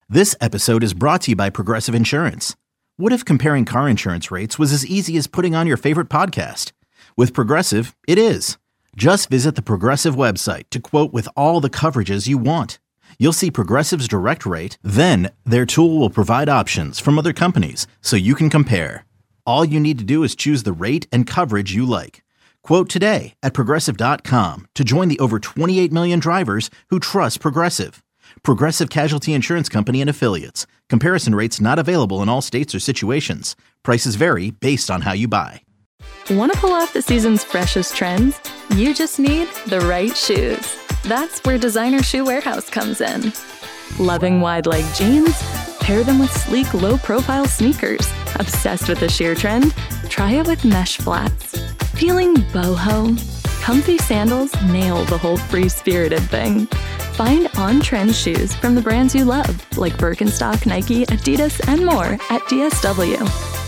This episode is brought to you by Progressive Insurance. What if comparing car insurance rates was as easy as putting on your favorite podcast? With Progressive, it is. Just visit the Progressive website to quote with all the coverages you want. You'll see Progressive's direct rate, then their tool will provide options from other companies so you can compare. All you need to do is choose the rate and coverage you like. Quote today at Progressive.com to join the over 28 million drivers who trust Progressive. Progressive Casualty Insurance Company and Affiliates. Comparison rates not available in all states or situations. Prices vary based on how you buy. Want to pull off the season's freshest trends? You just need the right shoes. That's where Designer Shoe Warehouse comes in. Loving wide-leg jeans? Pair them with sleek, low-profile sneakers. Obsessed with the sheer trend? Try it with mesh flats. Feeling boho? Comfy sandals nail the whole free-spirited thing. Find on-trend shoes from the brands you love, like Birkenstock, Nike, Adidas, and more at DSW.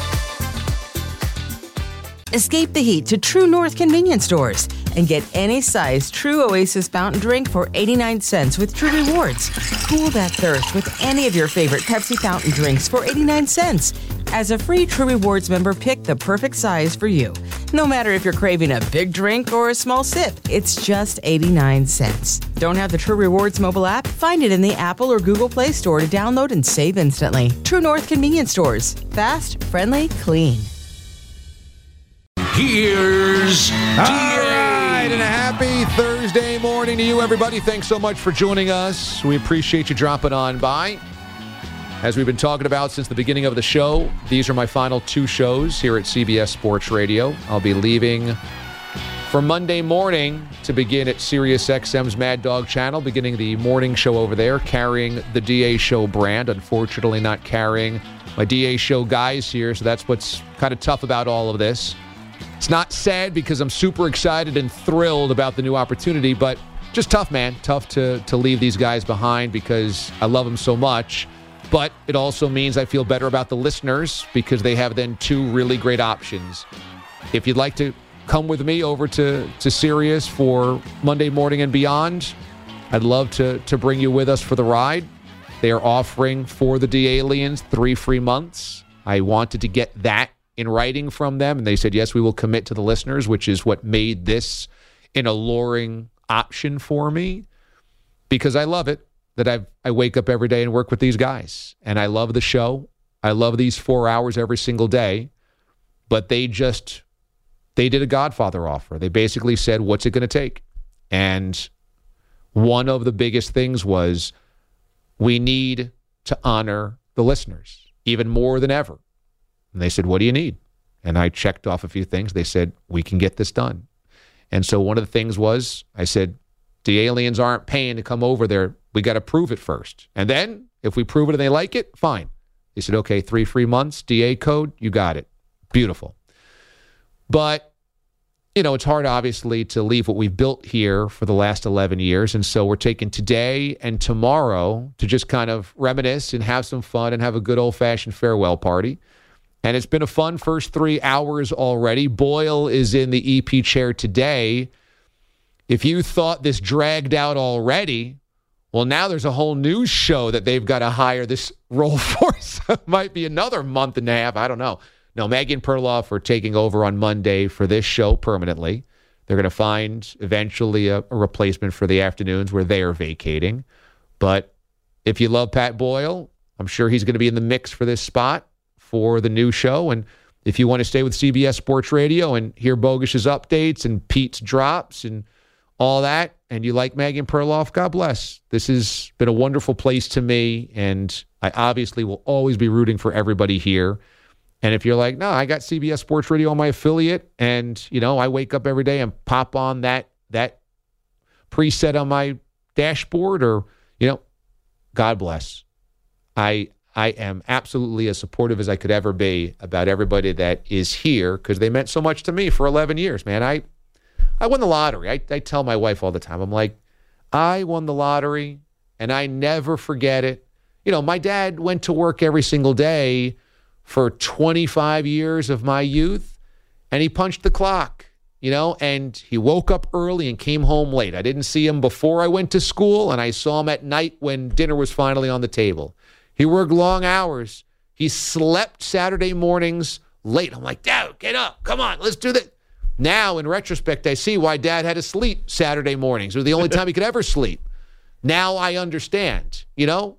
Escape the heat to True North convenience stores and get any size True Oasis fountain drink for 89 cents with True Rewards. Cool that thirst with any of your favorite Pepsi fountain drinks for 89 cents. As a free True Rewards member, pick the perfect size for you. No matter if you're craving a big drink or a small sip, it's just 89 cents. Don't have the True Rewards mobile app? Find it in the Apple or Google Play Store to download and save instantly. True North convenience stores. Fast, friendly, clean. Here's all right, and a happy Thursday morning to you, everybody. Thanks so much for joining us. We appreciate you dropping on by. As we've been talking about since the beginning of the show, these are my final two shows here at CBS Sports Radio. I'll be leaving for Monday morning to begin at Sirius XM's Mad Dog channel, beginning the morning show over there, carrying the DA Show brand. Unfortunately, not carrying my DA Show guys here, so that's what's kind of tough about all of this. It's not sad because I'm super excited and thrilled about the new opportunity, but just tough, man. Tough to leave these guys behind because I love them so much. But it also means I feel better about the listeners because they have then two really great options. If you'd like to come with me over to Sirius for Monday morning and beyond, I'd love to bring you with us for the ride. They are offering for the D-Aliens 3 free months. I wanted to get that in writing from them, and they said, yes, we will commit to the listeners, which is what made this an alluring option for me because I love it. That I wake up every day and work with these guys. And I love the show. I love these 4 hours every single day. But they did a Godfather offer. They basically said, what's it going to take? And one of the biggest things was we need to honor the listeners even more than ever. And they said, what do you need? And I checked off a few things. They said, we can get this done. And so one of the things was, I said, the aliens aren't paying to come over there. We got to prove it first. And then if we prove it and they like it, fine. They said, okay, 3 free months, DA code, you got it. Beautiful. But, it's hard, obviously, to leave what we've built here for the last 11 years. And so we're taking today and tomorrow to just kind of reminisce and have some fun and have a good old-fashioned farewell party. And it's been a fun first 3 hours already. Boyle is in the EP chair today. If you thought this dragged out already, well, now there's a whole news show that they've got to hire this role for. So it might be another month and a half. I don't know. No, Maggie and Perloff are taking over on Monday for this show permanently. They're going to find eventually a replacement for the afternoons where they are vacating. But if you love Pat Boyle, I'm sure he's going to be in the mix for this spot for the new show. And if you want to stay with CBS Sports Radio and hear Bogus's updates and Pete's drops and all that, and you like Maggie and Perloff, God bless. This has been a wonderful place to me, and I obviously will always be rooting for everybody here. And if you're like, no, I got CBS Sports Radio on my affiliate, and, I wake up every day and pop on that preset on my dashboard, or, God bless. I am absolutely as supportive as I could ever be about everybody that is here because they meant so much to me for 11 years, man. I won the lottery. I tell my wife all the time, I'm like, I won the lottery, and I never forget it. My dad went to work every single day for 25 years of my youth, and he punched the clock, and he woke up early and came home late. I didn't see him before I went to school, and I saw him at night when dinner was finally on the table. He worked long hours. He slept Saturday mornings late. I'm like, Dad, get up. Come on, let's do this. Now, in retrospect, I see why Dad had to sleep Saturday mornings. It was the only time he could ever sleep. Now I understand, you know?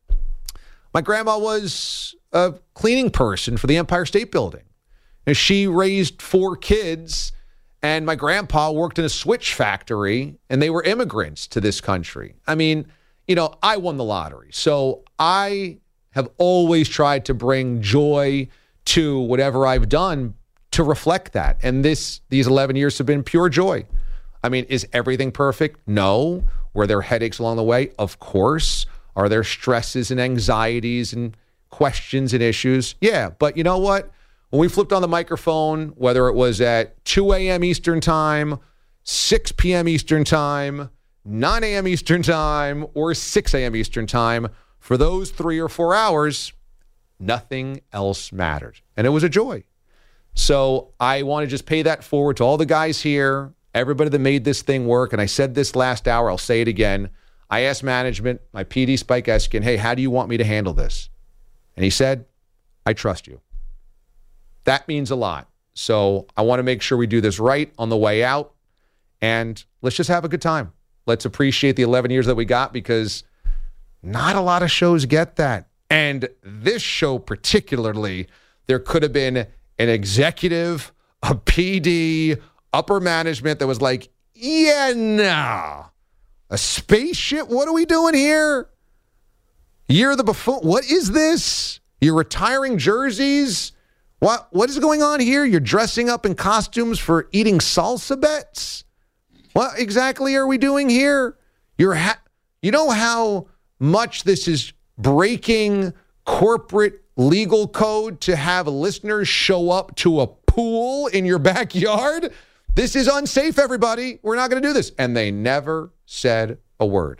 My grandma was a cleaning person for the Empire State Building. And she raised 4 kids, and my grandpa worked in a switch factory, and they were immigrants to this country. I mean, you know, I won the lottery. So I have always tried to bring joy to whatever I've done to reflect that. And these 11 years have been pure joy. I mean, is everything perfect? No. Were there headaches along the way? Of course. Are there stresses and anxieties and questions and issues? Yeah. But you know what? When we flipped on the microphone, whether it was at 2 a.m. Eastern time, 6 p.m. Eastern time, 9 a.m. Eastern time, or 6 a.m. Eastern time, for those 3 or 4 hours, nothing else mattered. And it was a joy. So I want to just pay that forward to all the guys here, everybody that made this thing work. And I said this last hour, I'll say it again. I asked management, my PD, Spike Eskin, hey, how do you want me to handle this? And he said, I trust you. That means a lot. So I want to make sure we do this right on the way out. And let's just have a good time. Let's appreciate the 11 years that we got, because not a lot of shows get that. And this show particularly, there could have been an executive, a PD, upper management that was like, yeah, no. A spaceship? What are we doing here? You're the buffoon. What is this? You're retiring jerseys? What is going on here? You're dressing up in costumes for eating salsa bets? What exactly are we doing here? You know how much this is breaking corporate legal code to have listeners show up to a pool in your backyard? This is unsafe, everybody. We're not going to do this. And they never said a word.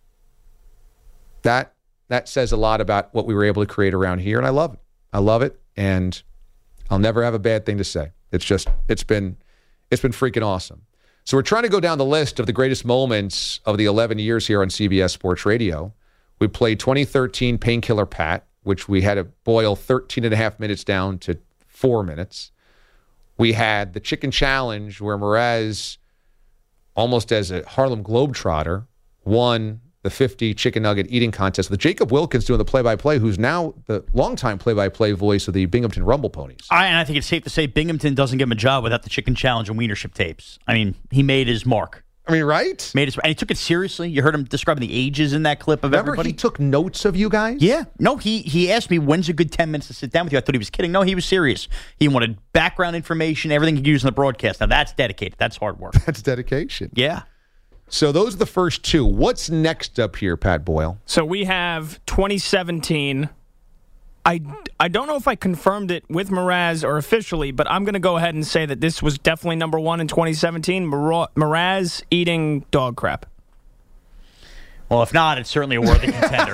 That says a lot about what we were able to create around here, and I love it. I love it, and I'll never have a bad thing to say. It's been freaking awesome. So we're trying to go down the list of the greatest moments of the 11 years here on CBS Sports Radio. We played 2013 Painkiller Pat, which we had to boil 13 and a half minutes down to 4 minutes. We had the Chicken Challenge, where Mraz, almost as a Harlem Globetrotter, won the 50 chicken nugget eating contest with Jacob Wilkins doing the play-by-play, who's now the longtime play-by-play voice of the Binghamton Rumble Ponies. And I think it's safe to say Binghamton doesn't give him a job without the Chicken Challenge and Wienership tapes. I mean, he made his mark. I mean, right? And he took it seriously. You heard him describing the ages in that clip of everybody. Remember he took notes of you guys? Yeah. No, he asked me, when's a good 10 minutes to sit down with you? I thought he was kidding. No, he was serious. He wanted background information, everything he could use in the broadcast. Now, that's dedicated. That's hard work. That's dedication. Yeah. So those are the first two. What's next up here, Pat Boyle? So we have 2017. I don't know if I confirmed it with Mraz or officially, but I'm going to go ahead and say that this was definitely number one in 2017. Mraz eating dog crap. Well, if not, it's certainly a worthy contender.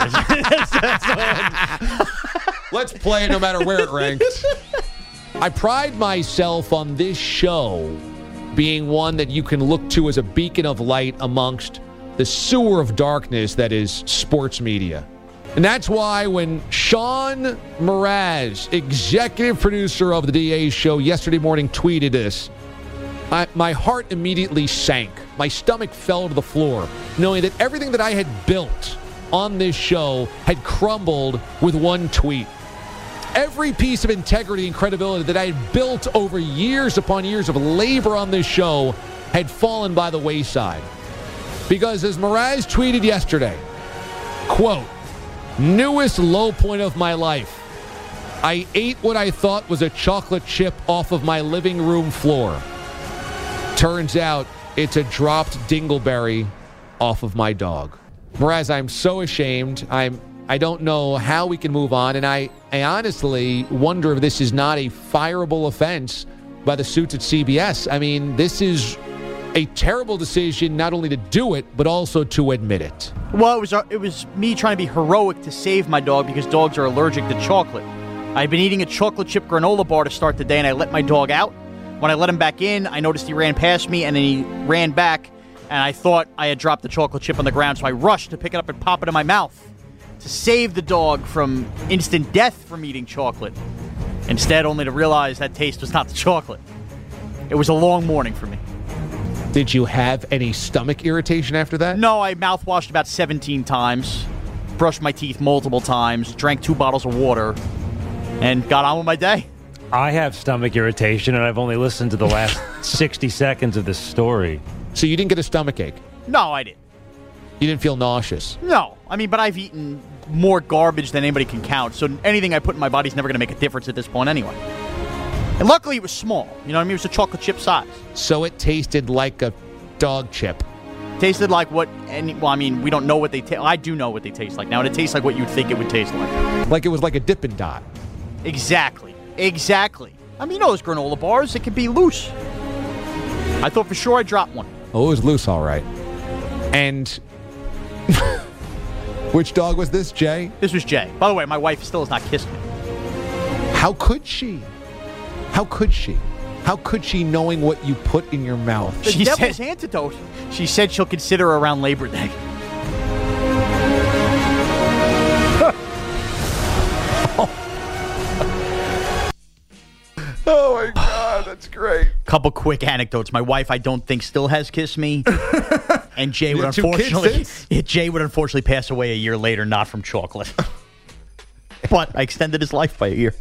Let's play it no matter where it ranks. I pride myself on this show being one that you can look to as a beacon of light amongst the sewer of darkness that is sports media. And that's why when Sean Mraz, executive producer of the DA show, yesterday morning tweeted this, my heart immediately sank. My stomach fell to the floor, knowing that everything that I had built on this show had crumbled with one tweet. Every piece of integrity and credibility that I had built over years upon years of labor on this show had fallen by the wayside. Because as Mraz tweeted yesterday, quote, newest low point of my life. I ate what I thought was a chocolate chip off of my living room floor. Turns out it's a dropped dingleberry off of my dog. Mraz, I'm so ashamed. I don't know how we can move on, and I honestly wonder if this is not a fireable offense by the suits at CBS. I mean, this is a terrible decision not only to do it, but also to admit it. Well, it was me trying to be heroic to save my dog because dogs are allergic to chocolate. I'd been eating a chocolate chip granola bar to start the day, and I let my dog out. When I let him back in, I noticed he ran past me, and then he ran back, and I thought I had dropped the chocolate chip on the ground, so I rushed to pick it up and pop it in my mouth to save the dog from instant death from eating chocolate. Instead, only to realize that taste was not the chocolate. It was a long morning for me. Did you have any stomach irritation after that? No, I mouthwashed about 17 times, brushed my teeth multiple times, drank 2 bottles of water, and got on with my day. I have stomach irritation, and I've only listened to the last 60 seconds of this story. So you didn't get a stomach ache? No, I didn't. You didn't feel nauseous? No. I mean, but I've eaten more garbage than anybody can count, so anything I put in my body's never going to make a difference at this point anyway. And luckily, it was small. You know what I mean? It was a chocolate chip size. So it tasted like a dog chip. Tasted like what? Well, I mean, we don't know what they taste. I do know what they taste like now, and it tastes like what you'd think it would taste like. Like it was like a Dippin' Dot. Exactly. I mean, you know those granola bars? It can be loose. I thought for sure I dropped one. Oh, it was loose, all right. And which dog was this, Jay? This was Jay. By the way, my wife still has not kissed me. How could she? How could she? How could she, knowing what you put in your mouth? The devil's antidote. She said she'll consider around Labor Day. Oh my God, that's great. Couple quick anecdotes. My wife, I don't think, still has kissed me, and Jay would unfortunately pass away a year later, not from chocolate. But I extended his life by a year.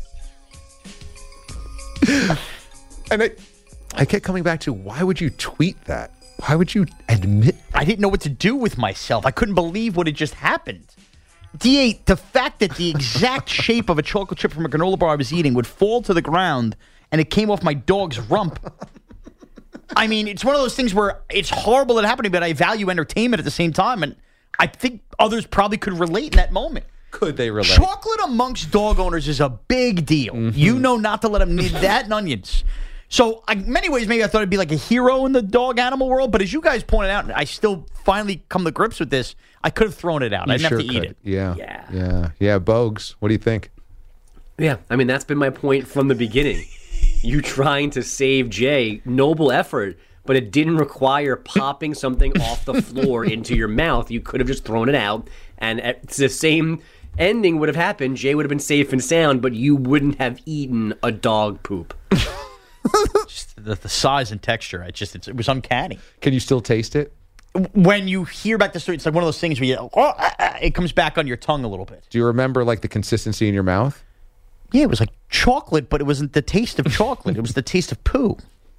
And I kept coming back to, why would you tweet that? Why would you admit that? I didn't know what to do with myself. I couldn't believe what had just happened. D.A., the fact that the exact shape of a chocolate chip from a granola bar I was eating would fall to the ground and it came off my dog's rump. I mean, it's one of those things where it's horrible that happened, but I value entertainment at the same time, and I think others probably could relate in that moment. Could they relate? Chocolate amongst dog owners is a big deal. Mm-hmm. You know not to let them need that and onions. So, in many ways, maybe I thought I'd be like a hero in the dog animal world, but as you guys pointed out, I still finally come to grips with this. I could have thrown it out. I didn't have to eat it. Yeah. Bogues, what do you think? Yeah, I mean, that's been my point from the beginning. You trying to save Jay, noble effort, but it didn't require popping something off the floor into your mouth. You could have just thrown it out, and it's the same ending would have happened. Jay would have been safe and sound, but you wouldn't have eaten a dog poop. Just the size and texture, it was uncanny. Can you still taste it? When you hear back the story, it's like one of those things where it comes back on your tongue a little bit. Do you remember like the consistency in your mouth? Yeah, it was like chocolate, but it wasn't the taste of chocolate. It was the taste of poo.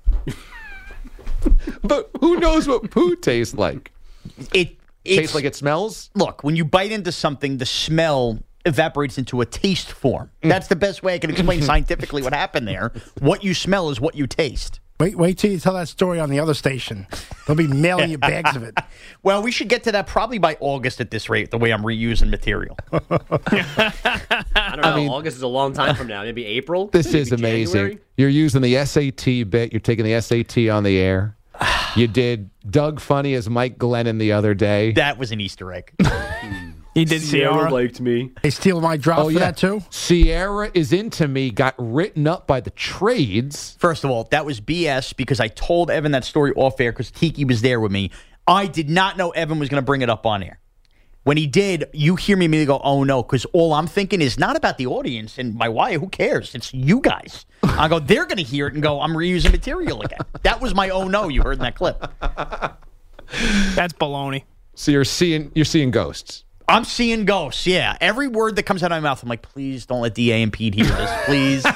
But who knows what poo tastes like? It tastes like it smells? Look, when you bite into something, the smell evaporates into a taste form. That's the best way I can explain scientifically what happened there. What you smell is what you taste. Wait till you tell that story on the other station. They'll be mailing you bags of it. Well, we should get to that probably by August at this rate, the way I'm reusing material. I don't know. August is a long time from now. Maybe April? This maybe is amazing. January? You're using the SAT bit. You're taking the SAT on the air. You did Doug Funny as Mike Glennon the other day. That was an Easter egg. He did Sierra. Liked me. They steal my drop for that, too? Sierra is Into Me got written up by the trades. First of all, that was BS because I told Evan that story off air because Tiki was there with me. I did not know Evan was going to bring it up on air. When he did, you hear me immediately go, oh, no, because all I'm thinking is not about the audience and my wife. Who cares? It's you guys. I go, they're going to hear it and go, I'm reusing material again. That was my oh, no, you heard in that clip. That's baloney. So you're seeing ghosts. I'm seeing ghosts, yeah. Every word that comes out of my mouth, I'm like, please don't let D.A. and Pete hear this, please.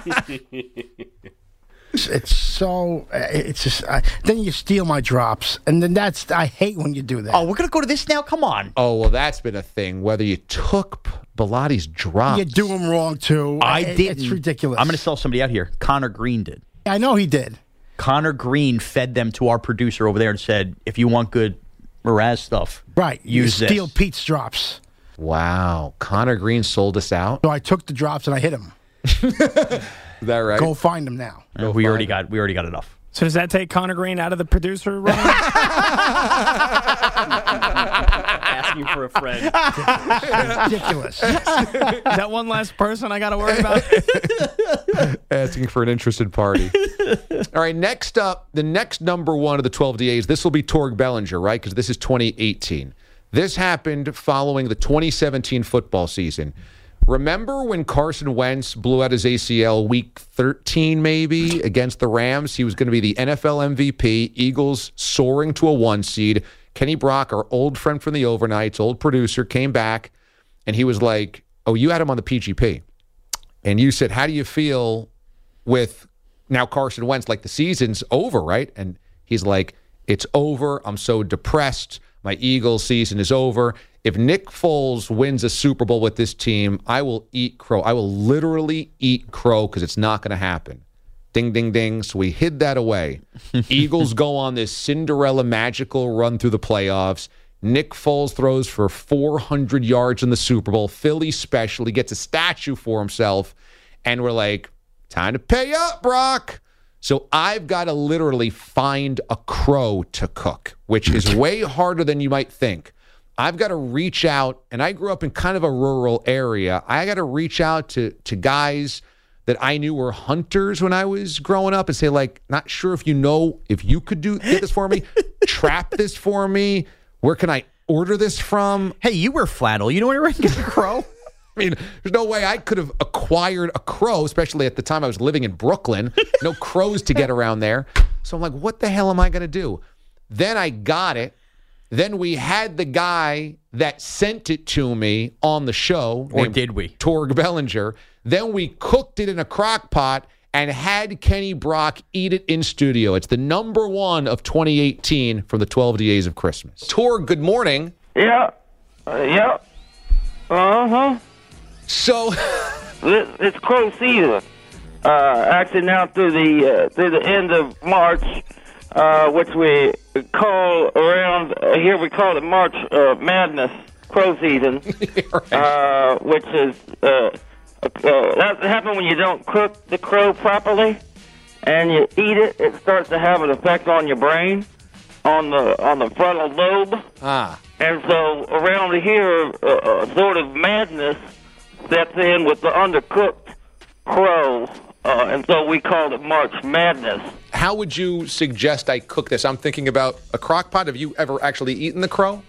It's just, then you steal my drops. And then I hate when you do that. Oh, we're going to go to this now? Come on. Oh, well, that's been a thing. Whether you took Bellatti's drops. You do them wrong, too. I didn't. It's ridiculous. I'm going to sell somebody out here. Connor Green did. I know he did. Connor Green fed them to our producer over there and said, if you want good Mraz stuff, right? Use you steal this. Pete's drops. Wow, Connor Green sold us out. So I took the drops and I hit him. Is that right? Go find him now. We already got enough. So does that take Connor Green out of the producer role? Asking for a friend. Ridiculous. Is that one less person I got to worry about? Asking for an interested party. All right, next up, the next number one of the 12 DAs, this will be Torg Bellinger, right? Because this is 2018. This happened following the 2017 football season. Remember when Carson Wentz blew out his ACL week 13 maybe against the Rams? He was going to be the NFL MVP. Eagles soaring to a 1 seed. Kenny Brock, our old friend from the overnights, old producer, came back, and he was like, oh, you had him on the PGP. And you said, how do you feel with now Carson Wentz? Like, the season's over, right? And he's like, it's over. I'm so depressed. My Eagles season is over. If Nick Foles wins a Super Bowl with this team, I will eat crow. I will literally eat crow because it's not going to happen. Ding, ding, ding. So we hid that away. Eagles go on this Cinderella magical run through the playoffs. Nick Foles throws for 400 yards in the Super Bowl. Philly special. He gets a statue for himself. And we're like, time to pay up, Brock. So I've got to literally find a crow to cook, which is way harder than you might think. I've got to reach out, and I grew up in kind of a rural area. I got to reach out to guys that I knew were hunters when I was growing up and say, like, not sure if you know if you could get this for me, trap this for me. Where can I order this from? Hey, you wear flannel. You know where I can get a crow? I mean, there's no way I could have acquired a crow, especially at the time I was living in Brooklyn. No crows to get around there. So I'm like, what the hell am I going to do? Then I got it. Then we had the guy that sent it to me on the show. Or did we? Torg Bellinger. Then we cooked it in a crock pot and had Kenny Brock eat it in studio. It's the number one of 2018 from the 12 Days of Christmas. Torg, good morning. Yeah. Yeah. Uh-huh. So it's crow season. Actually now through the end of March, which we call around here we call it March Madness crow season, right. Which is that happens when you don't cook the crow properly and you eat it. It starts to have an effect on your brain, on the frontal lobe. And so around here, sort of madness sets in with the undercooked crow, and so we called it March Madness. How would you suggest I cook this? I'm thinking about a crock pot. Have you ever actually eaten the crow?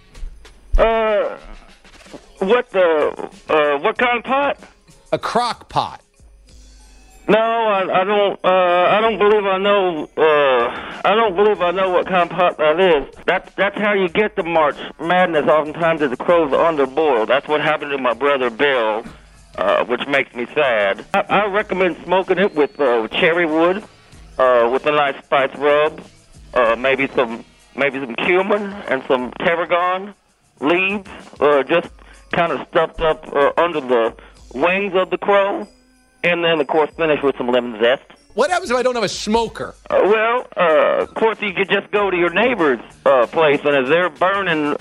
What kind of pot? A crock pot. No, I don't believe I know. I don't believe I know what kind of pot that is. That's how you get the March Madness. Oftentimes, is the crows are underboiled. That's what happened to my brother Bill, which makes me sad. I recommend smoking it with cherry wood, with a nice spice rub, maybe some cumin and some tarragon leaves, just kind of stuffed up under the wings of the crow. And then, of course, finish with some lemon zest. What happens if I don't have a smoker? Of course, you could just go to your neighbor's place, and as they're burning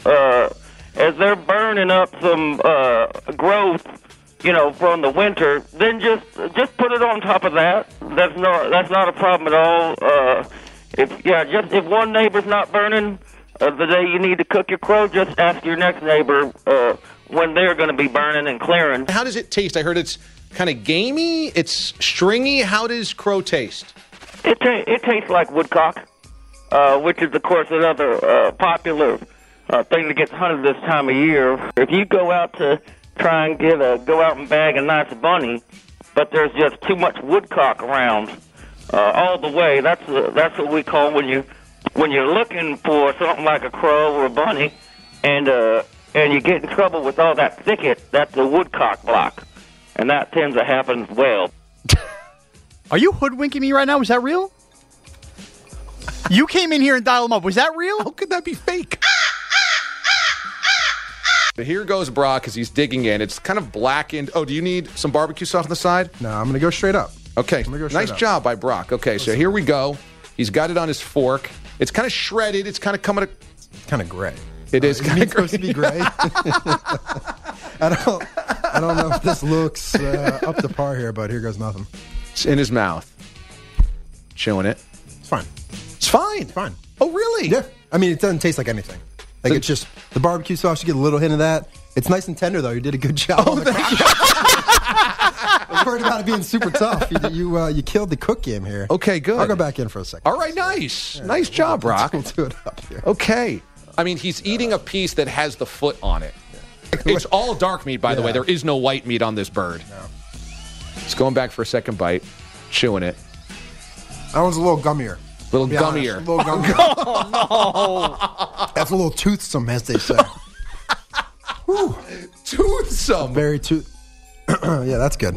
up some growth, from the winter, then just put it on top of that. That's not a problem at all. If one neighbor's not burning the day you need to cook your crow, just ask your next neighbor when they're going to be burning and clearing. How does it taste? I heard it's kind of gamey. It's stringy. How does crow taste? It tastes like woodcock, which is, of course, another popular thing that gets hunted this time of year. If you go out to try and go out and bag a nice bunny, but there's just too much woodcock around all the way. That's what we call when you're looking for something like a crow or a bunny, and you get in trouble with all that thicket. That's a woodcock block. And that tends to happen well. Are you hoodwinking me right now? Was that real? You came in here and dialed them up. Was that real? How could that be fake? Here goes Brock as he's digging in. It's kind of blackened. Oh, do you need some barbecue sauce on the side? No, I'm going to go straight up. Okay, nice job by Brock. Okay, so here we go. He's got it on his fork. It's kind of shredded. It's kind of coming to... kind of gray. It is kind of supposed to be gray. I don't know if this looks up to par here, but here goes nothing. It's in his mouth. Chewing it. It's fine. It's fine? It's fine. Oh, really? Yeah. I mean, it doesn't taste like anything. Like, it's just the barbecue sauce. You get a little hint of that. It's nice and tender, though. You did a good job on the crock. I was worried about it being super tough. You killed the cook game here. Okay, good. I'll go back in for a second. All right, nice. Nice job, Brock. We'll do it up here. Okay. I mean, he's eating a piece that has the foot on it. It's all dark meat, by the way. There is no white meat on this bird. No. It's going back for a second bite, chewing it. That one's a little gummier. Little Be gummier. honest, a little gummier. Oh, no. That's a little toothsome, as they say. Whew. Toothsome. Very tooth. Yeah, that's good.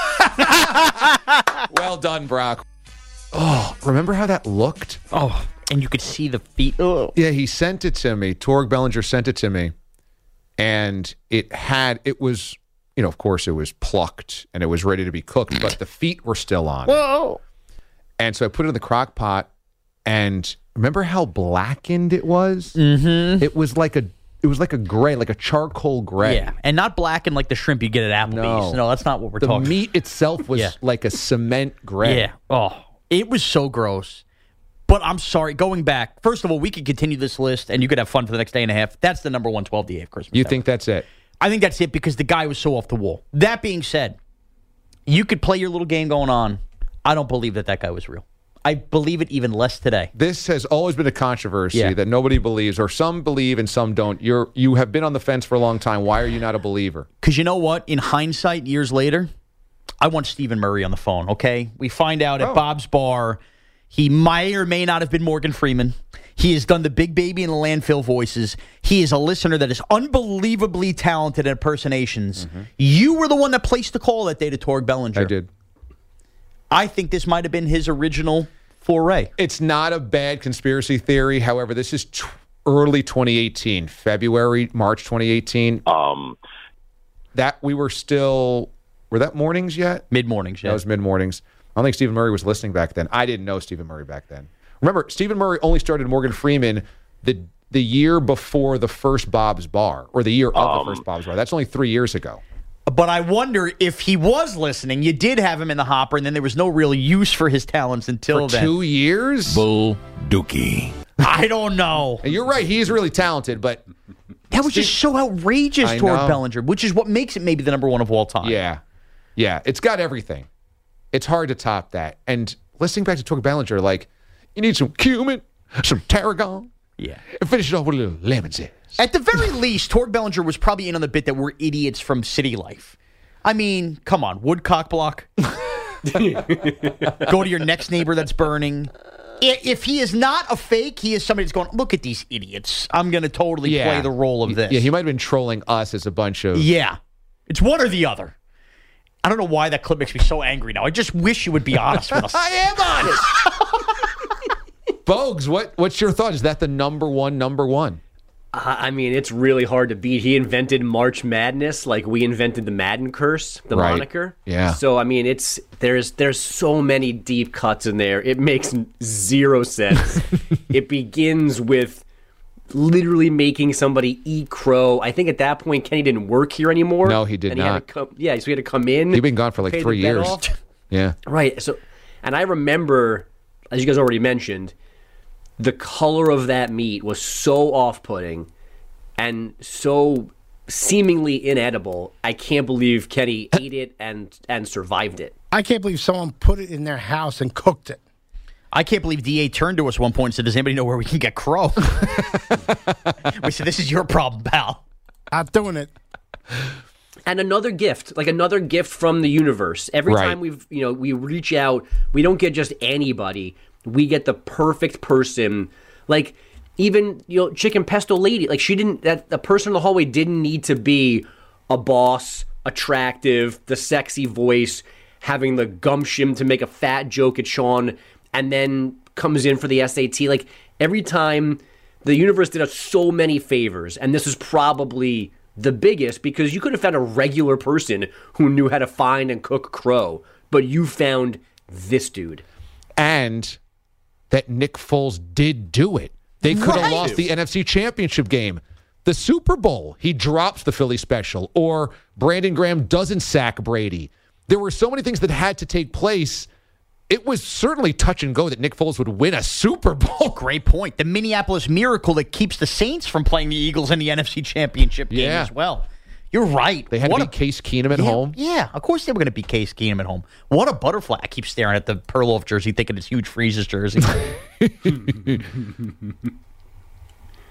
Well done, Brock. Oh, remember how that looked? Oh, and you could see the feet. Oh. Yeah, he sent it to me. Torg Bellinger sent it to me. And it was, of course, it was plucked and it was ready to be cooked, but the feet were still on. Whoa. And so I put it in the crock pot, and remember how blackened it was? Mm-hmm. It was like a gray, like a charcoal gray. Yeah, and not blackened like the shrimp you get at Applebee's. No, that's not what we're talking about. The meat itself was like a cement gray. Yeah. Oh, it was so gross. But I'm sorry, going back, first of all, we could continue this list, and you could have fun for the next day and a half. That's the number one 12-day of Christmas. You think that's it? I think that's it because the guy was so off the wall. That being said, you could play your little game going on. I don't believe that guy was real. I believe it even less today. This has always been a controversy that nobody believes, or some believe and some don't. You have been on the fence for a long time. Why are you not a believer? Because you know what? In hindsight, years later, I want Stephen Murray on the phone, okay? We find out at Bob's Bar, he may or may not have been Morgan Freeman. He has done the Big Baby and the Landfill voices. He is a listener that is unbelievably talented at impersonations. Mm-hmm. You were the one that placed the call that day to Torg Bellinger. I did. I think this might have been his original foray. It's not a bad conspiracy theory. However, this is early 2018, March 2018. That we were still, were that mornings yet? Mid-mornings, yeah. That was mid-mornings. I don't think Stephen Murray was listening back then. I didn't know Stephen Murray back then. Remember, Stephen Murray only started Morgan Freeman the year before the first Bob's Bar, or the year of the first Bob's Bar. That's only 3 years ago. But I wonder if he was listening. You did have him in the hopper, and then there was no real use for his talents until then. 2 years? Bull Dookie. I don't know. And you're right. He's really talented, but that was just so outrageous toward Bellinger, which is what makes it maybe the number one of all time. Yeah. Yeah. It's got everything. It's hard to top that. And listening back to Torg Bellinger, like, you need some cumin, some tarragon, and finish it off with a little lemon zest. At the very least, Torg Bellinger was probably in on the bit that we're idiots from city life. I mean, come on, woodcock block. Go to your next neighbor that's burning. If he is not a fake, he is somebody that's going, look at these idiots. I'm going to totally play the role of this. Yeah, he might have been trolling us as a bunch of... Yeah. It's one or the other. I don't know why that clip makes me so angry now. I just wish you would be honest with us. I am honest. Bogues, what's your thought? Is that the number one? I mean, it's really hard to beat. He invented March Madness, like we invented the Madden curse, the moniker. Yeah. So I mean, there's so many deep cuts in there. It makes zero sense. It begins with literally making somebody eat crow. I think at that point Kenny didn't work here anymore. No, he did not. So he had to come in. He'd been gone for like 3 years. Yeah. Right. So, and I remember, as you guys already mentioned, the color of that meat was so off-putting and so seemingly inedible. I can't believe Kenny ate it and survived it. I can't believe someone put it in their house and cooked it. I can't believe DA turned to us one point and said, does anybody know where we can get crow? We said, this is your problem, pal. Not doing it. And another gift from the universe. Every time we reach out, we don't get just anybody. We get the perfect person. Like, even, Chicken Pesto Lady, like, the person in the hallway didn't need to be a boss, attractive, the sexy voice, having the gumption to make a fat joke at Sean, and then comes in for the SAT. Like, every time, the universe did us so many favors, and this is probably the biggest, because you could have found a regular person who knew how to find and cook crow, but you found this dude. And that Nick Foles did do it. They could have lost the NFC Championship game. The Super Bowl, he drops the Philly special, or Brandon Graham doesn't sack Brady. There were so many things that had to take place. It was certainly touch and go that Nick Foles would win a Super Bowl. Great point. The Minneapolis Miracle that keeps the Saints from playing the Eagles in the NFC Championship game as well. You're right. They had to beat Case Keenum at home. Yeah, of course they were going to beat Case Keenum at home. What a butterfly. I keep staring at the Perloff jersey thinking it's Huge Freeze's jersey.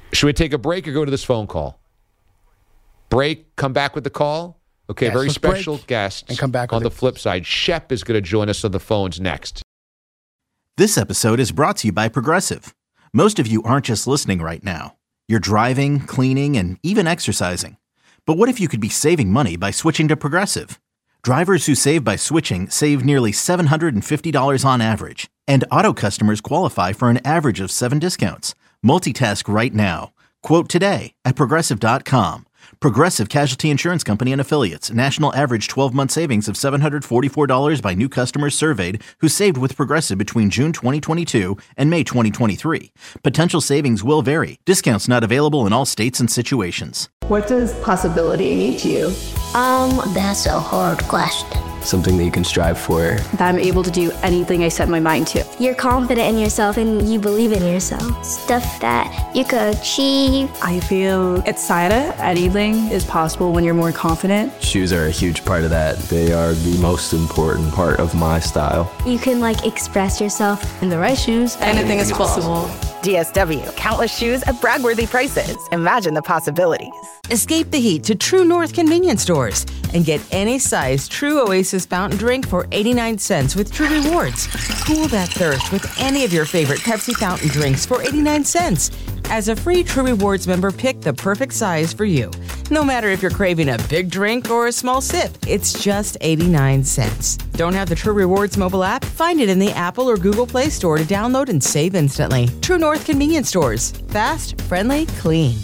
Should we take a break or go to this phone call? Break, come back with the call? Okay, Yes, very let's special break guest and come back on with the flip side. Shep is going to join us on the phones next. This episode is brought to you by Progressive. Most of you aren't just listening right now. You're driving, cleaning, and even exercising. But what if you could be saving money by switching to Progressive? Drivers who save by switching save nearly $750 on average. And auto customers qualify for an average of 7 discounts. Multitask right now. Quote today at Progressive.com. Progressive Casualty Insurance Company and Affiliates. National average 12-month savings of $744 by new customers surveyed who saved with Progressive between June 2022 and May 2023. Potential savings will vary. Discounts not available in all states and situations. What does possibility mean to you? That's a hard question. Something that you can strive for. That I'm able to do anything I set my mind to. You're confident in yourself and you believe in yourself. Stuff that you could achieve. I feel excited. Anything is possible when you're more confident. Shoes are a huge part of that. They are the most important part of my style. You can express yourself. In the right shoes, anything is possible. DSW, countless shoes at brag-worthy prices. Imagine the possibilities. Escape the heat to True North convenience stores and get any size True Oasis fountain drink for 89 cents with True Rewards. Cool that thirst with any of your favorite Pepsi fountain drinks for 89 cents. As a free True Rewards member, pick the perfect size for you. No matter if you're craving a big drink or a small sip, it's just 89 cents. Don't have the True Rewards mobile app? Find it in the Apple or Google Play Store to download and save instantly. True North convenience stores. Fast, friendly, clean.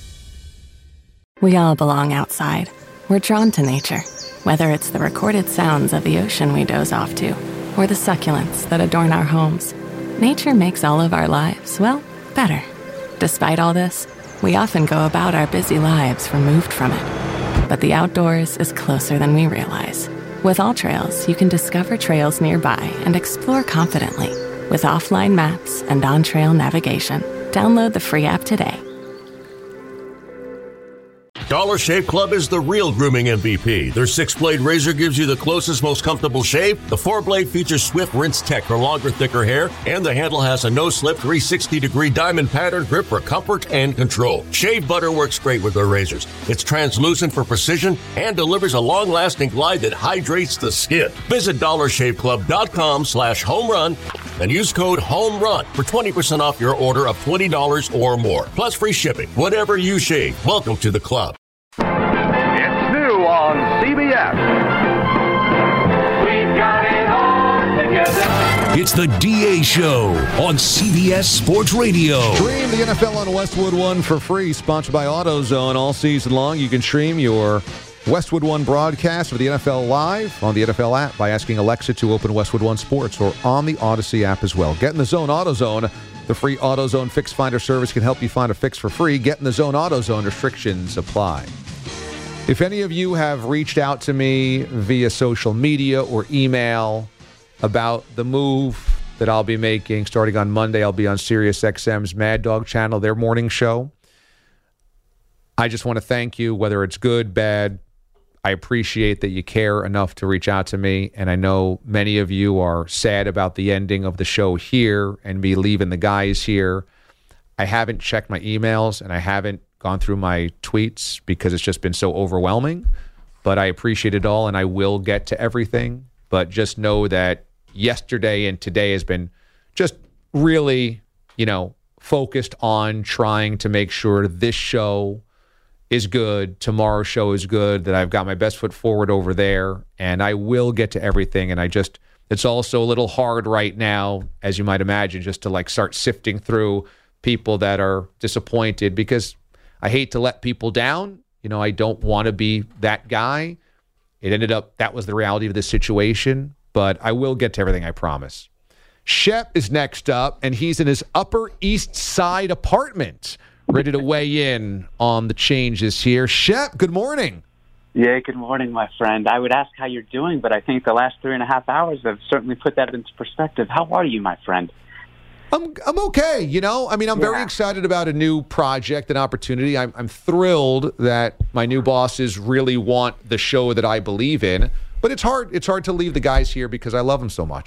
We all belong outside. We're drawn to nature, whether it's the recorded sounds of the ocean we doze off to, or the succulents that adorn our homes. Nature makes all of our lives, well, better. Despite all this, we often go about our busy lives removed from it. But the outdoors is closer than we realize. With AllTrails, you can discover trails nearby and explore confidently. With offline maps and on-trail navigation, download the free app today. Dollar Shave Club is the real grooming MVP. Their 6-blade razor gives you the closest, most comfortable shave. The 4-blade features Swift Rinse Tech for longer, thicker hair. And the handle has a no-slip 360-degree diamond pattern grip for comfort and control. Shave butter works great with their razors. It's translucent for precision and delivers a long-lasting glide that hydrates the skin. Visit DollarShaveClub.com/homerun and use code HOMERUN for 20% off your order of $20 or more. Plus free shipping. Whatever you shave, welcome to the club. It's new on CBS. We've got it all together. It's the DA Show on CBS Sports Radio. Stream the NFL on Westwood One for free, sponsored by AutoZone all season long. You can stream your Westwood One broadcast of the NFL live on the NFL app by asking Alexa to open Westwood One Sports or on the Odyssey app as well. Get in the zone, AutoZone. The free AutoZone Fix Finder service can help you find a fix for free. Get in the zone, AutoZone. Restrictions apply. If any of you have reached out to me via social media or email about the move that I'll be making starting on Monday, I'll be on SiriusXM's Mad Dog channel, their morning show. I just want to thank you, whether it's good, bad. I appreciate that you care enough to reach out to me, and I know many of you are sad about the ending of the show here and me leaving the guys here. I haven't checked my emails, and I haven't gone through my tweets because it's just been so overwhelming, but I appreciate it all, and I will get to everything. But just know that yesterday and today has been just really, focused on trying to make sure this show is good, tomorrow's show is good, that I've got my best foot forward over there, and I will get to everything. And it's also a little hard right now, as you might imagine, just to start sifting through people that are disappointed, because I hate to let people down. I don't want to be that guy. It ended up, that was the reality of this situation, but I will get to everything, I promise. Shep is next up, and he's in his Upper East Side apartment, ready to weigh in on the changes here. Shep, good morning. Yeah, good morning, my friend. I would ask how you're doing, but I think the last 3.5 hours have certainly put that into perspective. How are you, my friend? I'm okay, I'm very excited about a new project and opportunity. I'm thrilled that my new bosses really want the show that I believe in, but it's hard to leave the guys here because I love them so much.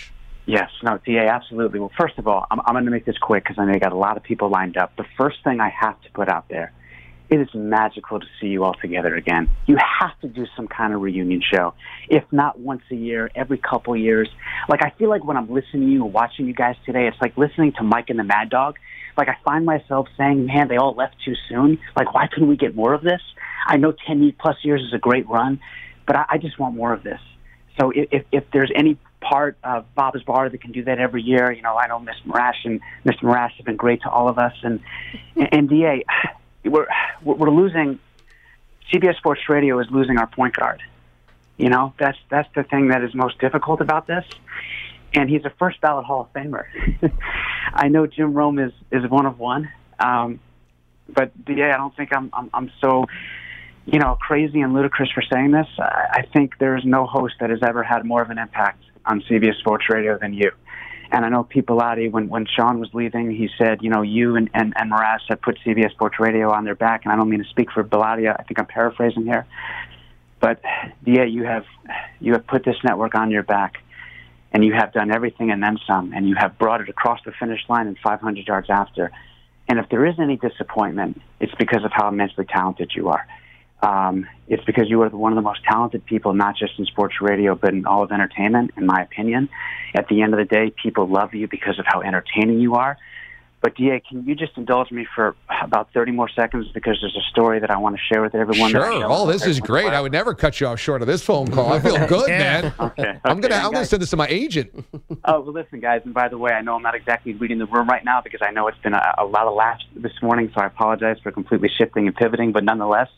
Yes, no, DA, absolutely. Well, first of all, I'm going to make this quick because I know you got a lot of people lined up. The first thing I have to put out there, it is magical to see you all together again. You have to do some kind of reunion show, if not once a year, every couple years. Like, I feel like when I'm listening to you and watching you guys today, it's like listening to Mike and the Mad Dog. Like, I find myself saying, man, they all left too soon. Like, why couldn't we get more of this? I know 10-plus years is a great run, but I just want more of this. So if there's any part of Bob's Bar that can do that every year, you know, I know Mr. Marash has been great to all of us. And DA, we're losing, CBS Sports Radio is losing our point guard. You know, that's the thing that is most difficult about this. And he's a first ballot Hall of Famer. I know Jim Rome is one of one. But DA, I don't think I'm so, you know, crazy and ludicrous for saying this. I think there is no host that has ever had more of an impact on CBS Sports Radio than you. And I know Pete Bellotti, when Sean was leaving, he said, you know, you and Mraz have put CBS Sports Radio on their back. And I don't mean to speak for Bellotti. I think I'm paraphrasing here. But, DA, you have put this network on your back, and you have done everything and then some, and you have brought it across the finish line and 500 yards after. And if there is any disappointment, it's because of how immensely talented you are. It's because you are one of the most talented people, not just in sports radio, but in all of entertainment, in my opinion. At the end of the day, people love you because of how entertaining you are. But, DA, can you just indulge me for about 30 more seconds because there's a story that I want to share with everyone. Sure. Oh, this is great. I would never cut you off short of this phone call. I feel good, man. Okay. I'm gonna send this to my agent. Oh, well, listen, guys, and by the way, I know I'm not exactly reading the room right now because I know it's been a lot of laughs this morning, so I apologize for completely shifting and pivoting, but nonetheless,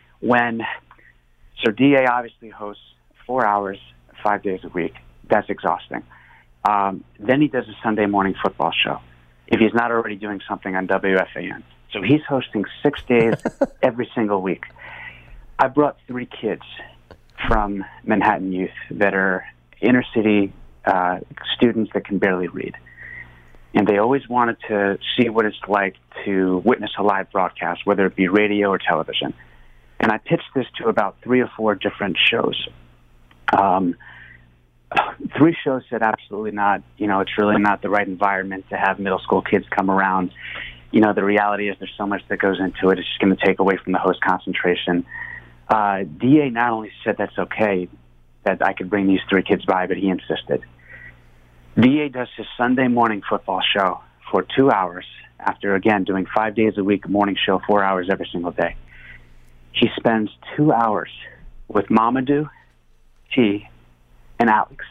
so DA obviously hosts 4 hours, 5 days a week. That's exhausting. Then he does a Sunday morning football show, if he's not already doing something on WFAN. So he's hosting 6 days every single week. I brought 3 kids from Manhattan Youth that are inner city students that can barely read. And they always wanted to see what it's like to witness a live broadcast, whether it be radio or television. And I pitched this to about 3 or 4 different shows. 3 shows said absolutely not. You know, it's really not the right environment to have middle school kids come around. You know, the reality is there's so much that goes into it. It's just going to take away from the host concentration. DA not only said that's okay, that I could bring these 3 kids by, but he insisted. DA does his Sunday morning football show for 2 hours after, again, doing 5 days a week, morning show, 4 hours every single day. He spends 2 hours with Mamadou, T, and Alex.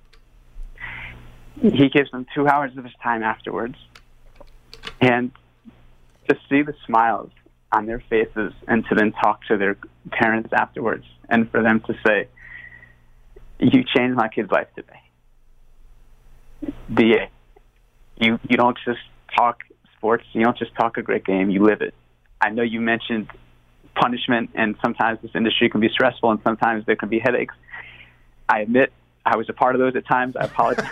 He gives them 2 hours of his time afterwards. And to see the smiles on their faces and to then talk to their parents afterwards and for them to say, you changed my kid's life today. DA, you don't just talk sports, you don't just talk a great game, you live it. I know you mentioned punishment, and sometimes this industry can be stressful and sometimes there can be headaches. I admit I was a part of those at times. I apologize.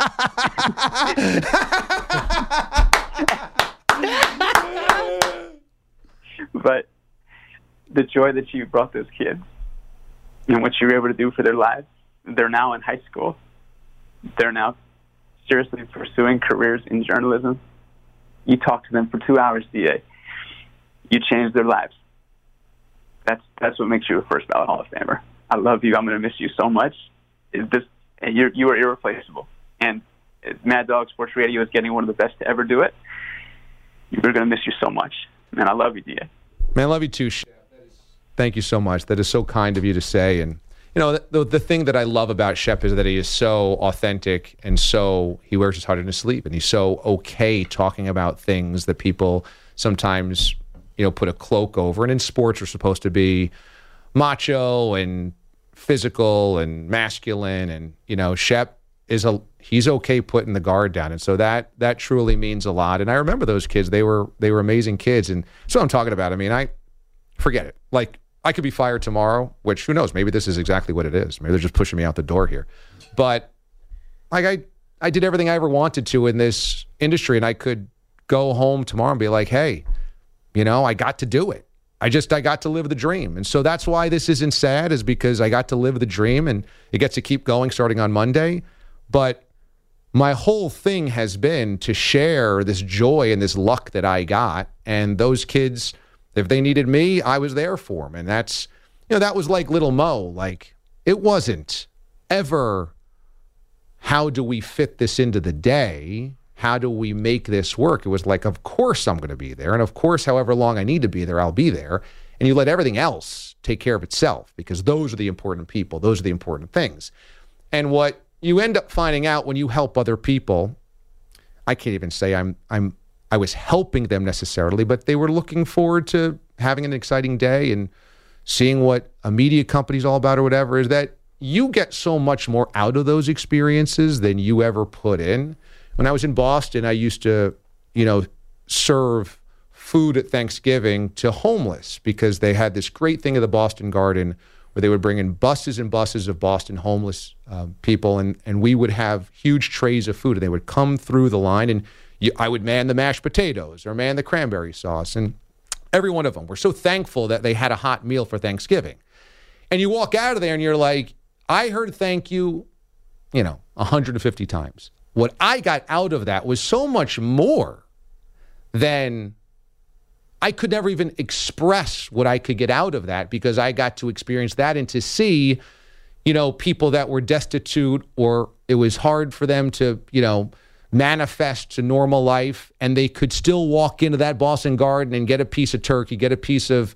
But the joy that you brought those kids and what you were able to do for their lives, they're now in high school. They're now seriously pursuing careers in journalism. You talked to them for 2 hours, DA. You changed their lives. That's what makes you a first ballot Hall of Famer. I love you. I'm going to miss you so much. You are irreplaceable. And Mad Dog Sports Radio is getting one of the best to ever do it. We're going to miss you so much. Man, I love you, DA. Man, I love you too, Shep. Thank you so much. That is so kind of you to say. And, you know, the thing that I love about Shep is that he is so authentic and he wears his heart on his sleeve. And he's so okay talking about things that people sometimes, you know, put a cloak over. And in sports, we're supposed to be macho and physical and masculine. And, you know, Shep he's okay putting the guard down. And so that truly means a lot. And I remember those kids. They were amazing kids. And so I'm talking about, I mean, I forget it. Like, I could be fired tomorrow, which who knows, maybe this is exactly what it is. Maybe they're just pushing me out the door here. But like I did everything I ever wanted to in this industry, and I could go home tomorrow and be like, hey, you know, I got to do it. I got to live the dream. And so that's why this isn't sad, is because I got to live the dream, and it gets to keep going starting on Monday. But my whole thing has been to share this joy and this luck that I got. And those kids, if they needed me, I was there for them. And that's, that was like Little Mo. Like, it wasn't ever, how do we fit this into the day? How do we make this work? It was like, of course I'm going to be there. And of course, however long I need to be there, I'll be there. And you let everything else take care of itself, because those are the important people. Those are the important things. And what you end up finding out when you help other people, I can't even say I was helping them necessarily, but they were looking forward to having an exciting day and seeing what a media company's all about or whatever, is that you get so much more out of those experiences than you ever put in. When I was in Boston, I used to, serve food at Thanksgiving to homeless, because they had this great thing at the Boston Garden where they would bring in buses and buses of Boston homeless people, and we would have huge trays of food, and they would come through the line, and I would man the mashed potatoes or man the cranberry sauce, and every one of them were so thankful that they had a hot meal for Thanksgiving. And you walk out of there and you're like, I heard thank you, 150 times. What I got out of that was so much more than I could never even express what I could get out of that, because I got to experience that and to see, people that were destitute, or it was hard for them to, manifest to normal life, and they could still walk into that Boston Garden and get a piece of turkey, get a piece of,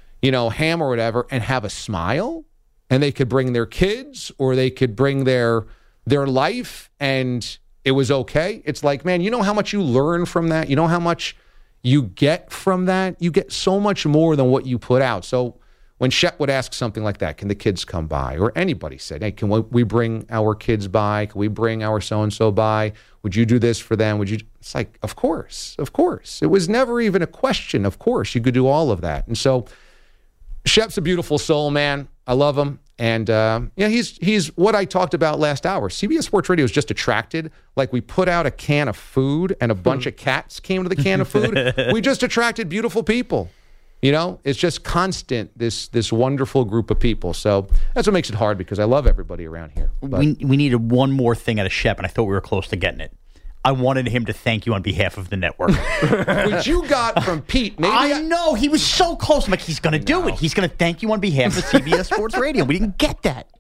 ham or whatever, and have a smile. And they could bring their kids, or they could bring their life, and it was okay. It's like, man, you know how much you learn from that? You know how much you get from that? You get so much more than what you put out. So when Shep would ask something like that, can the kids come by? Or anybody said, hey, can we bring our kids by? Can we bring our so-and-so by? Would you do this for them? Would you? It's like, of course. It was never even a question. Of course, you could do all of that. And so Shep's a beautiful soul, man. I love him. And he's what I talked about last hour. CBS Sports Radio is just attracted, like we put out a can of food and a bunch of cats came to the can of food. We just attracted beautiful people. It's just constant, this wonderful group of people. So that's what makes it hard, because I love everybody around here. But we needed one more thing out of Shep, and I thought we were close to getting it. I wanted him to thank you on behalf of the network. What you got from Pete, maybe? I know. He was so close. I'm like, he's going to do it. He's going to thank you on behalf of CBS Sports Radio. We didn't get that.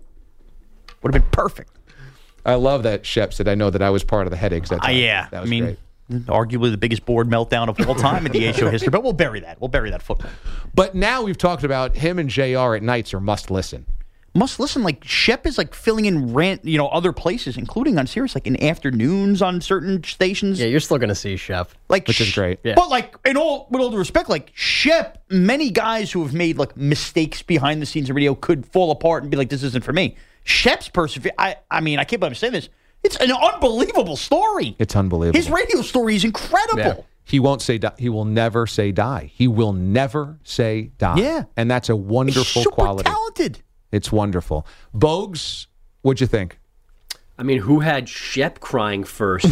Would have been perfect. I love that Shep said, I know that I was part of the headaches that time. Yeah. That was great. Arguably the biggest board meltdown of all time in the A show history, but we'll bury that. We'll bury that football. But now we've talked about him and JR at nights are must listen. Must listen, like Shep is like filling in other places, including on Sirius, like in afternoons on certain stations. Yeah, you're still going to see Shep, which is great. Yeah. But like with all due respect, like Shep, many guys who have made like mistakes behind the scenes of radio could fall apart and be like, this isn't for me. Shep's perseverance. I mean, I can't believe I'm saying this. It's an unbelievable story. It's unbelievable. His radio story is incredible. Yeah. He won't say die. He will never say die. He will never say die. Yeah. And that's a wonderful quality. Super talented. It's wonderful. Bogues, what'd you think? I mean, who had Shep crying first?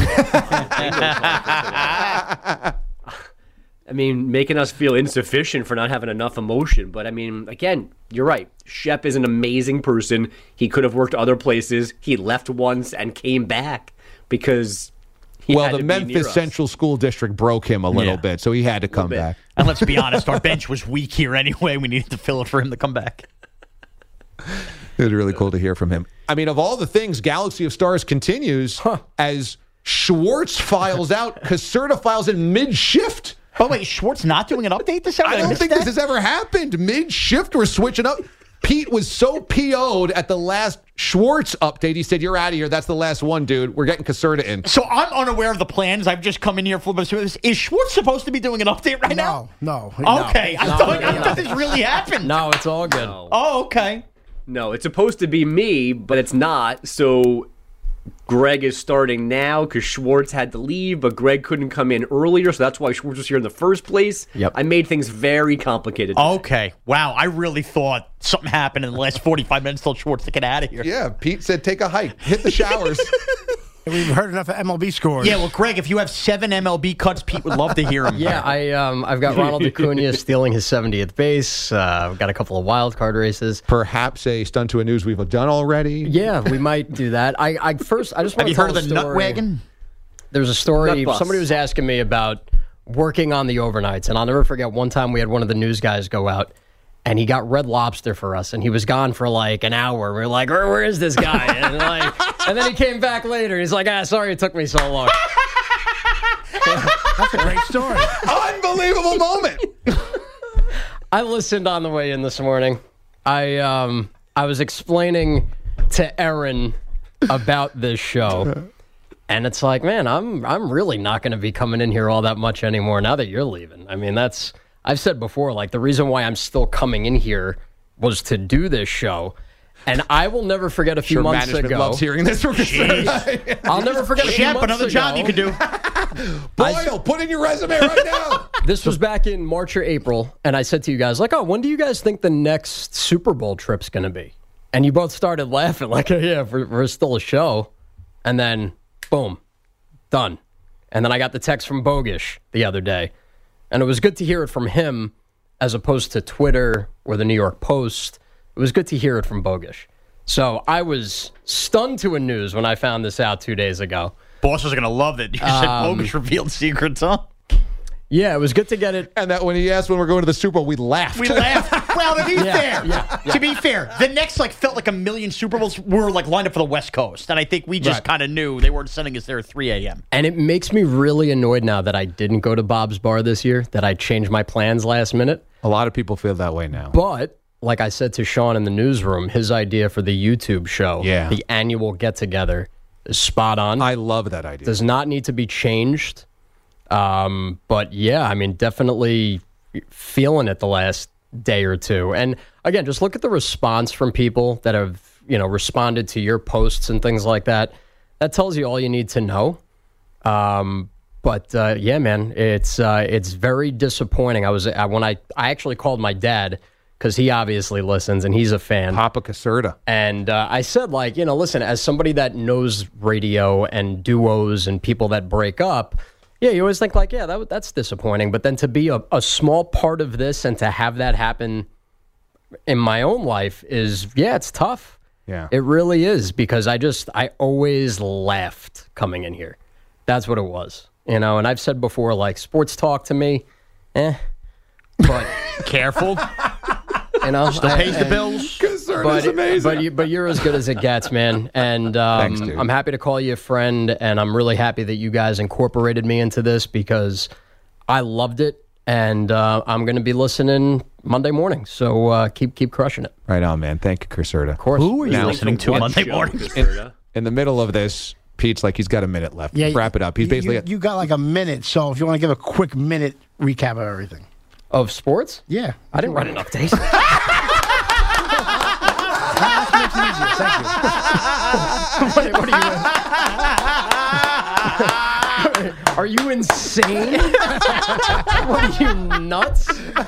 I mean, making us feel insufficient for not having enough emotion. But I mean, again, you're right. Shep is an amazing person. He could have worked other places. He left once and came back because he had to the be Memphis near us. Central School District broke him a little bit, so he had to come back. And let's be honest, our bench was weak here anyway. We needed to fill it for him to come back. It was really cool to hear from him. I mean, of all the things, Galaxy of Stars continues as Schwartz files out, Caserta files in mid-shift. By the way, is Schwartz not doing an update this hour? I don't think this has ever happened. Mid-shift, we're switching up. Pete was so PO'd at the last Schwartz update. He said, you're out of here. That's the last one, dude. We're getting Caserta in. So I'm unaware of the plans. I've just come in here for this. Is Schwartz supposed to be doing an update right now? No. Okay. I thought this really happened. No, it's all good. No. Oh, okay. No, it's supposed to be me, but it's not. So Greg is starting now because Schwartz had to leave, but Greg couldn't come in earlier, so that's why Schwartz was here in the first place. Yep. I made things very complicated. Okay. Wow. I really thought something happened in the last 45 minutes till Schwartz to get out of here. Yeah, Pete said take a hike. Hit the showers. We've heard enough of MLB scores. Yeah, well, Greg, if you have 7 MLB cuts, Pete would love to hear them. Yeah, I've got Ronald Acuna stealing his 70th base. I've got a couple of wild card races. Perhaps a stunt to a news we've done already. Yeah, we might do that. I just want Have to you tell heard of the Nut Wagon? There's a story. Nut bus. Somebody was asking me about working on the overnights, and I'll never forget one time we had one of the news guys go out, and he got Red Lobster for us, and he was gone for like an hour. We were like, where is this guy? And then he came back later. He's like, sorry it took me so long. That's a great story. Unbelievable moment. I listened on the way in this morning. I was explaining to Erin about this show, and it's like, man, I'm really not going to be coming in here all that much anymore now that you're leaving. I mean, I've said before, like, the reason why I'm still coming in here was to do this show. And I will never forget a few months management ago. loves hearing this from I'll never forget a few months another ago. job you could do. Boyle, put in your resume right now. This was back in March or April, and I said to you guys, like, when do you guys think the next Super Bowl trip's going to be? And you both started laughing, like, yeah, we're still a show. And then, boom, done. And then I got the text from Bogish the other day. And it was good to hear it from him as opposed to Twitter or the New York Post. It was good to hear it from Bogish. So I was stunned to a news when I found this out 2 days ago. Boss was going to love it. You said Bogish revealed secrets, huh? Yeah, it was good to get it. And that when he asked when we're going to the Super Bowl, we laughed. We laughed. Well, to be fair, to be fair, the next felt like a million Super Bowls were lined up for the West Coast, and I think we just kind of knew they weren't sending us there at 3 a.m. And it makes me really annoyed now that I didn't go to Bob's Bar this year, that I changed my plans last minute. A lot of people feel that way now. But like I said to Sean in the newsroom, his idea for the YouTube show, the annual get-together, is spot on. I love that idea. Does not need to be changed. But yeah, I mean, definitely feeling it the last day or two. And again, just look at the response from people that have, responded to your posts and things like that. That tells you all you need to know. But yeah, man, it's very disappointing. I actually called my dad, because he obviously listens and he's a fan. Papa Caserta. And I said, listen, as somebody that knows radio and duos and people that break up, yeah, you always think that's disappointing. But then to be a small part of this and to have that happen in my own life is, it's tough. Yeah. It really is, because I always laughed coming in here. That's what it was. And I've said before, sports talk to me, but careful. Still pays the bills. But, amazing. But you're as good as it gets, man. And Thanks, dude. I'm happy to call you a friend, and I'm really happy that you guys incorporated me into this, because I loved it, and I'm going to be listening Monday morning. So keep crushing it. Right on, man. Thank you, Caserta. Of course. Who are you listening to Monday morning? In the middle of this, Pete's he's got a minute left. Yeah, wrap it up. He's basically you got a minute, so if you want to give a quick minute recap of everything. Of sports? Yeah. I didn't write enough days. What are you insane? What are you, nuts?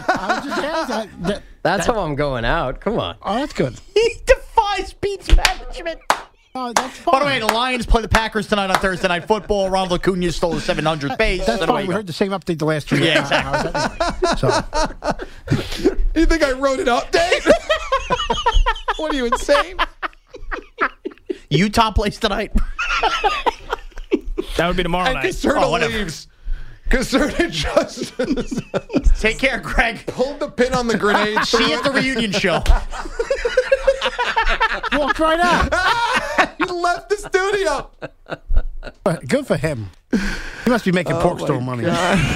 That's how I'm going out. Come on. Oh, that's good. He defies Pete's management. Oh, that's fine. By the way, the Lions play the Packers tonight on Thursday Night Football. Ronald Acuna stole his 700th base. That's fine. We heard the same update the last 3 years. Yeah, exactly. You think I wrote an update? What are you, insane? Utah plays tonight. That would be tomorrow And night. Caserta leaves. Caserta just take care, Greg. Pulled the pin on the grenade. See you at the reunion show. Walked right out. He left the studio. Good for him. He must be making pork store money.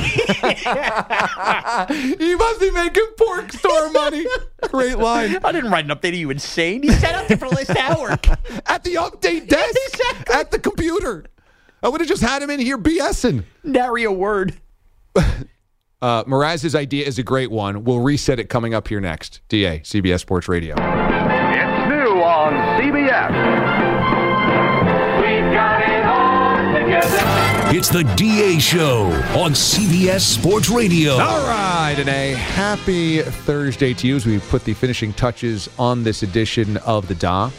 He must be making pork store money. Great line. I didn't write an update. Are you insane? He sat out there for the last hour. At the update desk. Exactly. At the computer. I would have just had him in here BSing. Nary a word. Mraz's idea is a great one. We'll reset it coming up here next. DA, CBS Sports Radio. It's new on CBS. We've got it all together. It's the DA Show on CBS Sports Radio. All right, and a happy Thursday to you as we put the finishing touches on this edition of the DA.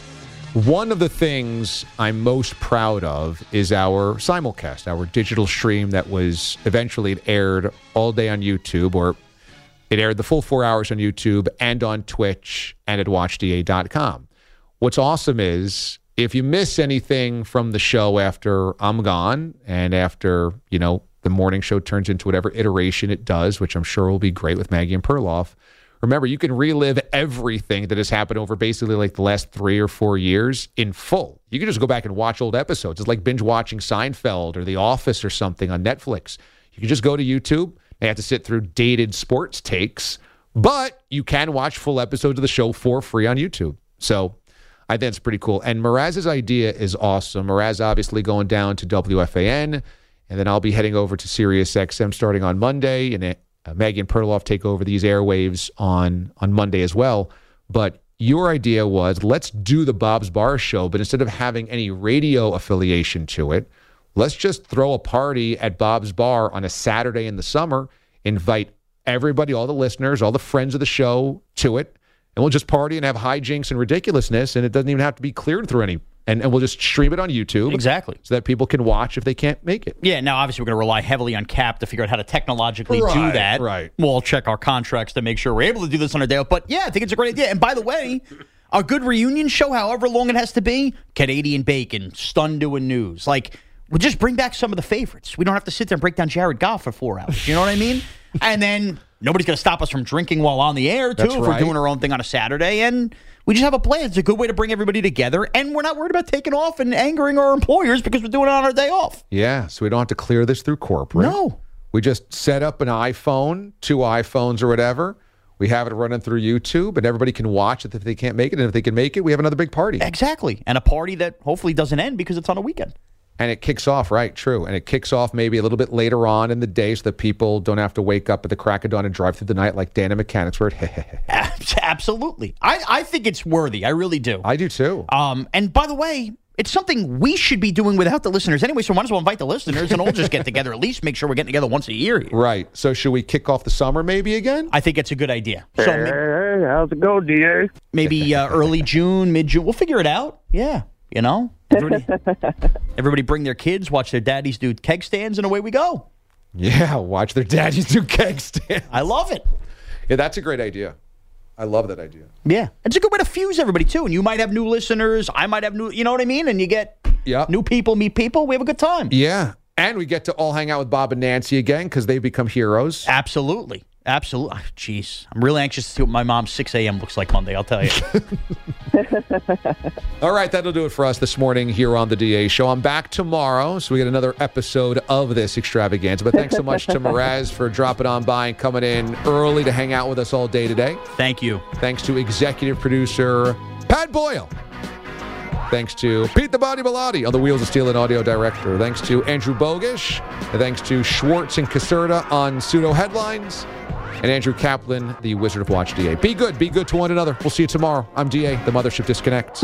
One of the things I'm most proud of is our simulcast, our digital stream that was eventually it aired all day on YouTube, or it aired the full 4 hours on YouTube and on Twitch and at watchda.com. What's awesome is if you miss anything from the show after I'm gone and after, the morning show turns into whatever iteration it does, which I'm sure will be great with Maggie and Perloff, remember, you can relive everything that has happened over basically like the last 3 or 4 years in full. You can just go back and watch old episodes. It's like binge watching Seinfeld or The Office or something on Netflix. You can just go to YouTube. You have to sit through dated sports takes, but you can watch full episodes of the show for free on YouTube. So I think it's pretty cool. And Mraz's idea is awesome. Mraz obviously going down to WFAN, and then I'll be heading over to SiriusXM starting on Monday, and Maggie and Perloff take over these airwaves on Monday as well. But your idea was, let's do the Bob's Bar Show, but instead of having any radio affiliation to it, let's just throw a party at Bob's Bar on a Saturday in the summer, invite everybody, all the listeners, all the friends of the show to it, and we'll just party and have hijinks and ridiculousness, and it doesn't even have to be cleared through any. And we'll just stream it on YouTube. Exactly. So that people can watch if they can't make it. Yeah, now obviously we're going to rely heavily on Cap to figure out how to technologically do that. Right. We'll check our contracts to make sure we're able to do this on our day off. But yeah, I think it's a great idea. And by the way, a good reunion show, however long it has to be, Canadian Bacon, Stun doing news. We'll just bring back some of the favorites. We don't have to sit there and break down Jared Goff for 4 hours. You know what I mean? And then nobody's going to stop us from drinking while on the air, too, if we're doing our own thing on a Saturday. And we just have a plan. It's a good way to bring everybody together. And we're not worried about taking off and angering our employers because we're doing it on our day off. Yeah, so we don't have to clear this through corporate. No. We just set up an iPhone, 2 iPhones or whatever. We have it running through YouTube, and everybody can watch it if they can't make it. And if they can make it, we have another big party. Exactly. And a party that hopefully doesn't end because it's on a weekend. And it kicks off, right, true. And it kicks off maybe a little bit later on in the day so that people don't have to wake up at the crack of dawn and drive through the night like Dan and Mechanics were. Absolutely. I think it's worthy. I really do. I do, too. And by the way, it's something we should be doing without the listeners anyway, so might as well invite the listeners and we'll just get together, at least make sure we're getting together once a year here. Right. So should we kick off the summer maybe again? I think it's a good idea. Hey, So how's it go, DA? maybe early June, mid-June. We'll figure it out. Yeah, Everybody bring their kids, watch their daddies do keg stands, and away we go. Yeah, watch their daddies do keg stands. I love it. Yeah, that's a great idea. I love that idea. Yeah. It's a good way to fuse everybody, too. And you might have new listeners. I might have new, you know what I mean? And you get new people, meet people. We have a good time. Yeah. And we get to all hang out with Bob and Nancy again because they've become heroes. Absolutely. Absolutely. Jeez. I'm really anxious to see what my mom's 6 a.m. looks like Monday, I'll tell you. All right, that'll do it for us this morning here on the DA Show. I'm back tomorrow, so we get another episode of this extravaganza. But thanks so much to Mraz for dropping on by and coming in early to hang out with us all day today. Thank you. Thanks to executive producer Pat Boyle. Thanks to Pete the Body Bilotti on the Wheels of Steel and audio director. Thanks to Andrew Bogish. And thanks to Schwartz and Caserta on pseudo headlines. And Andrew Kaplan, the Wizard of Watch DA. Be good to one another. We'll see you tomorrow. I'm DA. The Mothership disconnects.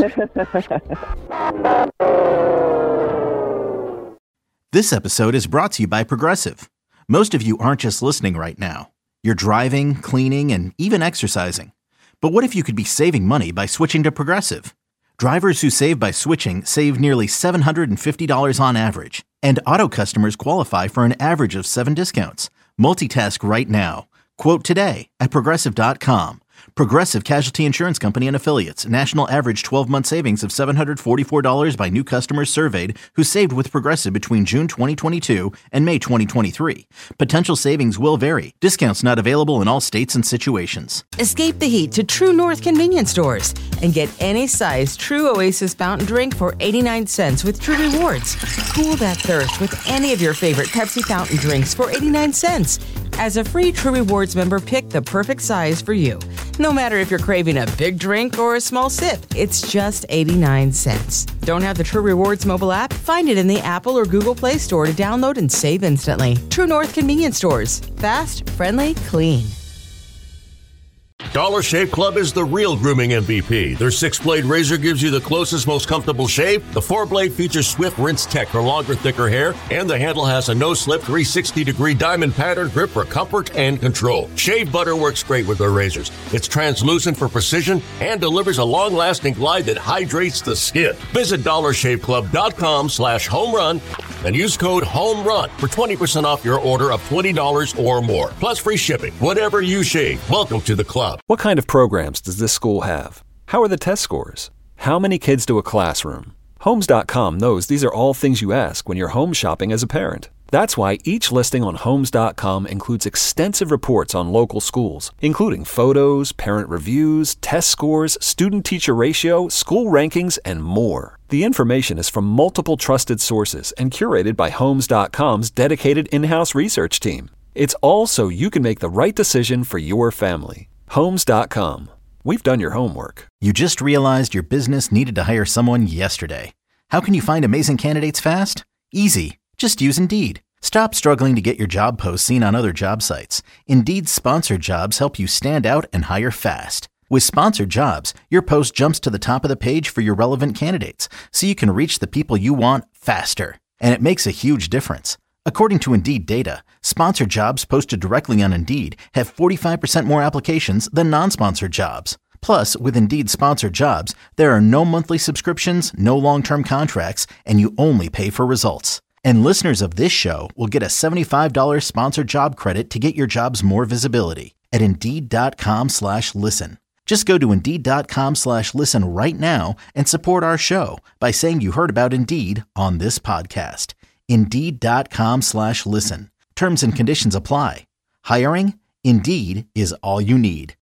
This episode is brought to you by Progressive. Most of you aren't just listening right now. You're driving, cleaning, and even exercising. But what if you could be saving money by switching to Progressive? Drivers who save by switching save nearly $750 on average. And auto customers qualify for an average of 7 discounts. Multitask right now. Quote today at Progressive.com. Progressive Casualty Insurance Company and Affiliates. National average 12-month savings of $744 by new customers surveyed who saved with Progressive between June 2022 and May 2023. Potential savings will vary. Discounts not available in all states and situations. Escape the heat to True North convenience stores and get any size True Oasis fountain drink for 89 cents with True Rewards. Cool that thirst with any of your favorite Pepsi fountain drinks for 89 cents. As a free True Rewards member, pick the perfect size for you. No matter if you're craving a big drink or a small sip, it's just 89 cents. Don't have the True Rewards mobile app? Find it in the Apple or Google Play Store to download and save instantly. True North convenience stores. Fast, friendly, clean. Dollar Shave Club is the real grooming MVP. Their 6-blade razor gives you the closest, most comfortable shave. The 4-blade features Swift Rinse Tech for longer, thicker hair, and the handle has a no-slip 360-degree diamond pattern grip for comfort and control. Shave butter works great with their razors. It's translucent for precision and delivers a long-lasting glide that hydrates the skin. Visit DollarShaveClub.com/homerun and use code HOMERUN for 20% off your order of $20 or more, plus free shipping. Whatever you shave, welcome to the club. What kind of programs does this school have? How are the test scores? How many kids do a classroom? Homes.com knows these are all things you ask when you're home shopping as a parent. That's why each listing on Homes.com includes extensive reports on local schools, including photos, parent reviews, test scores, student-teacher ratio, school rankings, and more. The information is from multiple trusted sources and curated by Homes.com's dedicated in-house research team. It's all so you can make the right decision for your family. Homes.com. We've done your homework. You just realized your business needed to hire someone yesterday. How can you find amazing candidates fast? Easy. Just use Indeed. Stop struggling to get your job posts seen on other job sites. Indeed's sponsored jobs help you stand out and hire fast. With sponsored jobs, your post jumps to the top of the page for your relevant candidates, so you can reach the people you want faster. And it makes a huge difference. According to Indeed data, sponsored jobs posted directly on Indeed have 45% more applications than non-sponsored jobs. Plus, with Indeed sponsored jobs, there are no monthly subscriptions, no long-term contracts, and you only pay for results. And listeners of this show will get a $75 sponsored job credit to get your jobs more visibility at Indeed.com/listen. Just go to Indeed.com/listen right now and support our show by saying you heard about Indeed on this podcast. Indeed.com/listen. Terms and conditions apply. Hiring? Indeed is all you need.